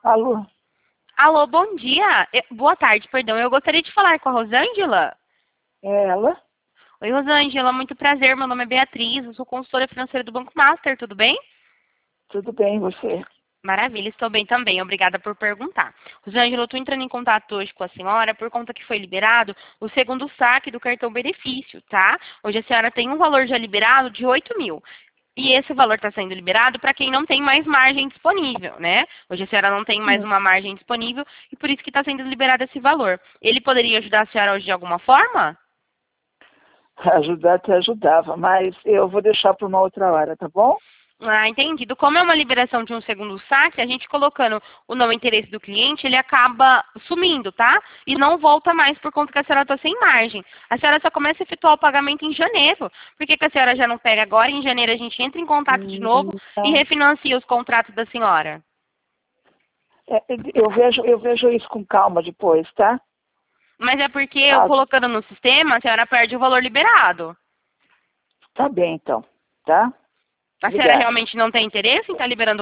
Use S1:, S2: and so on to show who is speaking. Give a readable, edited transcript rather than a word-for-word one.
S1: Alô?
S2: Alô, bom dia. Boa tarde, perdão. Eu gostaria de falar com a Rosângela.
S1: É ela?
S2: Oi, Rosângela, muito prazer. Meu nome é Beatriz, eu sou consultora financeira do Banco Master, tudo bem?
S1: Tudo bem, você?
S2: Maravilha, estou bem também. Obrigada por perguntar. Rosângela, eu estou entrando em contato hoje com a senhora por conta que foi liberado o segundo saque do cartão benefício, tá? Hoje a senhora tem um valor já liberado de 8.000. E esse valor está sendo liberado para quem não tem mais margem disponível, né? Hoje a senhora não tem mais uma margem disponível e por isso que está sendo liberado esse valor. Ele poderia ajudar a senhora hoje de alguma forma?
S1: Ajudar até ajudava, mas eu vou deixar para uma outra hora, tá bom?
S2: Ah, entendido. Como é uma liberação de um segundo saque, a gente colocando o não interesse do cliente, ele acaba sumindo, tá? E não volta mais por conta que a senhora está sem margem. A senhora só começa a efetuar o pagamento em janeiro. Por que a senhora já não pega agora? Em janeiro a gente entra em contato de novo e
S1: Não.
S2: refinancia os contratos da senhora.
S1: Eu vejo isso com calma depois, tá?
S2: Mas é porque eu
S1: Ah,
S2: colocando no sistema, a senhora perde o valor liberado.
S1: tá bem então, tá?
S2: A senhora
S1: Obrigada.
S2: realmente não tem interesse em estar liberando